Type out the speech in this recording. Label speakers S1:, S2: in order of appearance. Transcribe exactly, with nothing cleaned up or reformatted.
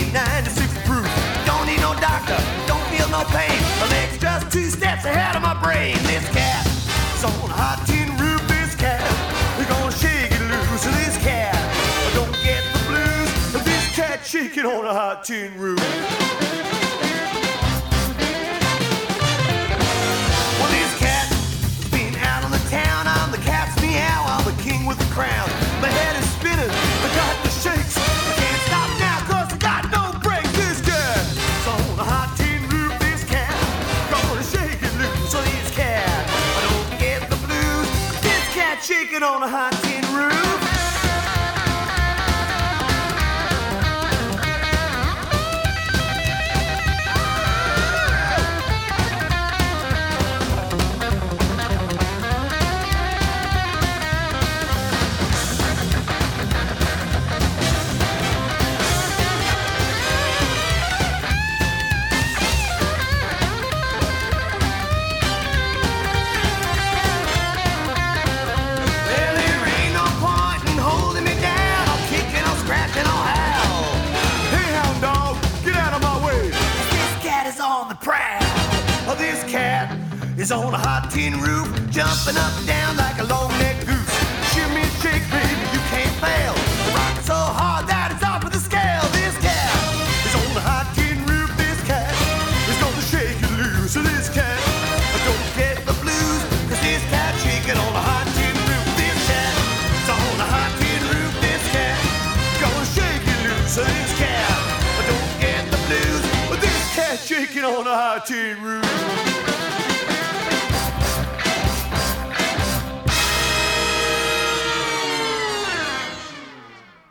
S1: ninety-six proof. Don't need no doctor, don't feel no pain. My leg's just two steps ahead of my brain. This cat is on a hot tin roof. This cat, we're gonna shake it loose. This cat, don't get the blues. This cat shaking on a hot tin roof. Well, this cat has been out on the town. I'm the cat's meow. I'm the king with the crown. My head is spinning. I got the shakes. I can't stop now 'cause I got no brakes. This cat is on a hot tin roof. This cat gonna shake it loose. So this cat, I don't get the blues. This cat shaking on a hot tin roof. Well, there ain't no point in holding me down. I'm kicking, I'm scratching, I'll howl. Hey, hound dog, get out of my way. This cat is on the prowl. Oh, this cat is on a hot tin roof, jumping up and down like a long-necked goose. Shimmy and shake, baby, you can't fail. Rocking so hard that it's off of the scale. This cat is on a hot tin roof. This cat is gonna shake you loose. So this cat, don't get the blues, 'cause this cat shaking on a hot tin roof. This cat is on a hot tin roof. This cat gonna shake you loose. So this cat, don't get the blues, but this cat shaking on a hot tin roof.